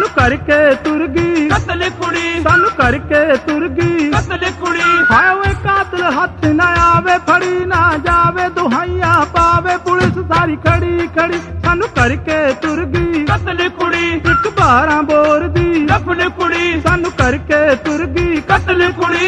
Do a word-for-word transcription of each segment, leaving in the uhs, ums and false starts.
ਸਾਨੂੰ ਕਰਕੇ ਤੁਰ ਗਈ ਕਤਲ ਕੁੜੀ, ਸਾਨੂੰ ਕਰਕੇ ਤੁਰ ਗਈ ਕਤਲ ਕੁੜੀ। ਹਾਏ ਓਏ ਕਾਤਲ ਹੱਥ ਨਾ ਆਵੇ, ਫੜੀ ਨਾ ਜਾਵੇ, ਦੁਹਾਈਆਂ ਪਾਵੇ ਪੁਲਿਸ ਸਾਰੀ ਖੜੀ ਖੜੀ। ਸਾਨੂੰ ਕਰਕੇ ਤੁਰ ਗਈ ਕਤਲ ਕੁੜੀ, ਇੱਕ ਬਾਰਾਂ ਬੋਰ ਦੀ ਦਫਨ ਕੁੜੀ, ਸਾਨੂੰ ਕਰਕੇ ਤੁਰ ਗਈ ਕਤਲ ਕੁੜੀ।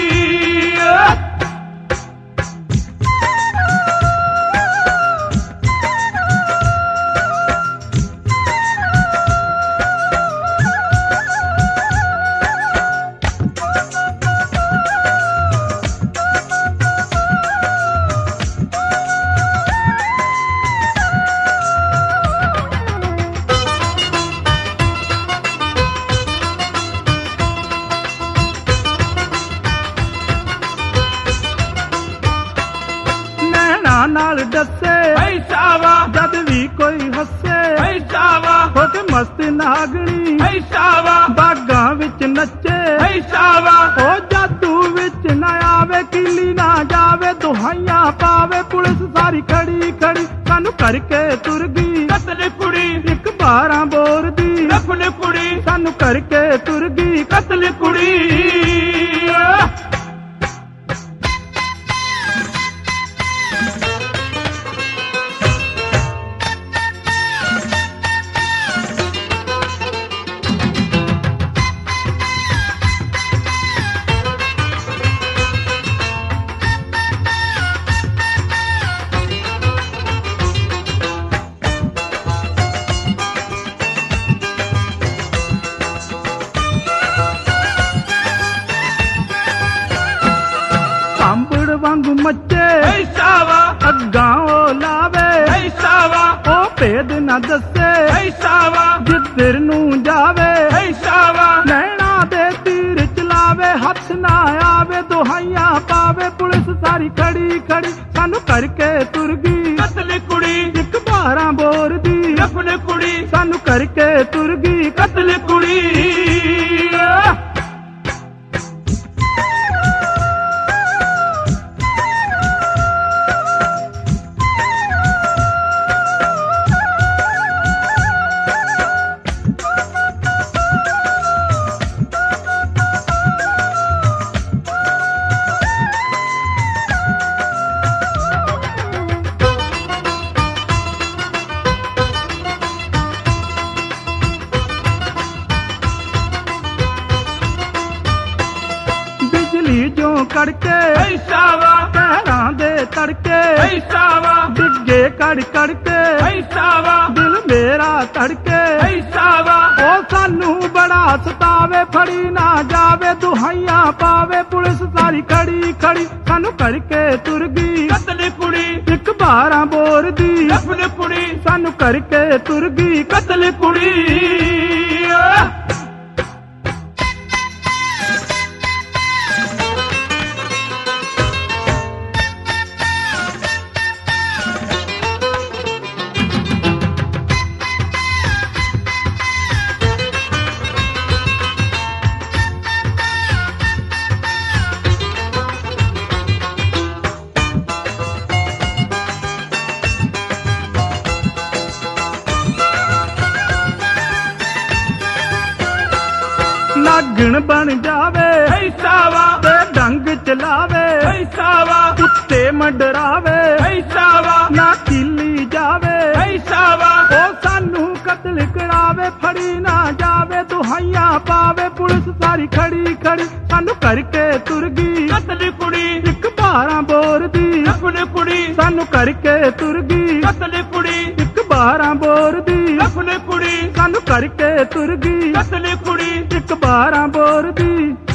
ਨਾਲ ਦੱਸੇ ਐਸਾ ਵਾ, ਜਦ ਵੀ ਕੋਈ ਹੱਸੇ ਐਸਾ ਵਾ, ਹੋ ਕੇ ਮਸਤ ਨਾਗਣੀ ਐਸਾ ਵਾ, ਬਾਗਾਂ ਵਿੱਚ ਨੱਚੇ ਐਸਾ ਵਾ। ਉਹ ਜਾਦੂ ਵਿੱਚ ਨਾ ਆਵੇ, ਕਿਲੀ ਨਾ ਜਾਵੇ, ਦੁਹਾਈਆਂ ਪਾਵੇ ਪੁਲਿਸ ਸਾਰੀ ਖੜੀ ਖੜੀ। ਸਾਨੂੰ ਕਰਕੇ ਤੁਰ ਗਈ ਕਤਲ ਕੁੜੀ, ਇੱਕ ਬਾਰਾਂ ਬੋਰ ਦੀ ਦਫਨ ਕੁੜੀ, ਸਾਨੂੰ ਕਰਕੇ ਤੁਰ ਗਈ ਕਤਲ ਕੁੜੀ। ਕਾਂਬੜ ਵਾਂਗੂ ਮੱਚੇ ਐਸਾ ਵਾ, ਅੱਗਾਂ ਉਹ ਲਾਵੇ, ਐਸਾ ਵਾ, ਉਹ ਭੇਦ ਨਾ ਦੱਸੇ, ਐਸਾ ਵਾ, ਜਿੱਧਰ ਨੂੰ ਜਾਵੇ ਐਸਾ ਵਾ, ਨੈਣਾ ਦੇ ਤੀਰ ਚਲਾਵੇ, ਹੱਥ ਨਾ ਆਵੇ, ਦੁਹਾਈਆਂ ਪਾਵੇ ਪੁਲਿਸ ਸਾਰੀ ਖੜੀ ਖੜੀ। ਸਾਨੂੰ ਕਰਕੇ ਤੁਰ ਗਈ ਕਤਲ ਕੁੜੀ, ਇੱਕ ਬਾਰਾਂ ਬੋਰ ਦੀ ਦਫਨ ਕੁੜੀ, ਸਾਨੂੰ ਕਰਕੇ ਤੁਰ ਗਈ ਕਤਲ ਕੁੜੀ। ਬਿਜਲੀ ਜੋ ਕੜਕੇ ਐਸਾ ਵਾ, ਪੈਰਾਂ ਦੇ ਤੜਕੇ ਐਸਾ ਵਾ, ਡਿੱਗੇ ਕੜ ਕੜਕੇ ਐਸਾ ਵਾ, ਦਿਲ ਮੇਰਾ ਧੜਕੇ ਐਸਾ ਵਾ, ਉਹ ਸਾਨੂੰ ਬੜਾ ਸਤਾਵੇ, ਫੜੀ ਨਾ ਜਾਵੇ, ਦੁਹਾਈਆਂ ਪਾਵੇ ਪੁਲਿਸ ਸਾਰੀ ਖੜੀ ਖੜੀ। ਸਾਨੂੰ ਕਰਕੇ ਤੁਰ ਗਈ ਕਤਲ ਕੁੜੀ, ਇੱਕ ਬਾਰਾਂ ਬੋਰ ਦੀ ਦਫਨ ਕੁੜੀ, ਸਾਨੂੰ ਕਰਕੇ ਤੁਰ ਗਈ ਕਤਲ ਕੁੜੀ। ਨਾਗਣ ਬਣ ਜਾਵੇ ਐਸਾ ਵਾ, ਤੇ ਡੰਗ ਚਲਾਵੇ, ਐਸਾ ਵਾ, ਕੁੱਤੇ ਮੰਡਰਾਵੇ, ਐਸਾ ਵਾ, ਨਾ ਕਿੱਲੀ ਜਾਵੇ, ਐਸਾ ਵਾ, ਉਹ ਸਾਨੂੰ ਕਤਲ ਕਰਾਵੇ, ਫੜੀ ਨਾ ਜਾਵੇ, ਦੁਹਾਈਆਂ ਪਾਵੇ ਪੁਲਿਸ ਸਾਰੀ ਖੜੀ ਖੜੀ। ਸਾਨੂੰ ਕਰਕੇ ਤੁਰ ਗਈ ਕਤਲ ਕੁੜੀ, ਇੱਕ ਬਾਰਾਂ ਬੋਰ ਦੀ ਦਫਨ ਕੁੜੀ, ਸਾਨੂੰ ਕਰਕੇ ਤੁਰ ਗਈ ਕਤਲ ਕੁੜੀ, ਇੱਕ ਬਾਰਾਂ ਬੋਰ ਦੀ ਦਫਨ ਕੁੜੀ, ਸਾਨੂੰ ਕਰਕੇ ਤੁਰ ਗਈ ਕਤਲ ਕੁੜੀ। ਇੱਕ ਬਾਰਾਂ ਬੋਰ ਦੀ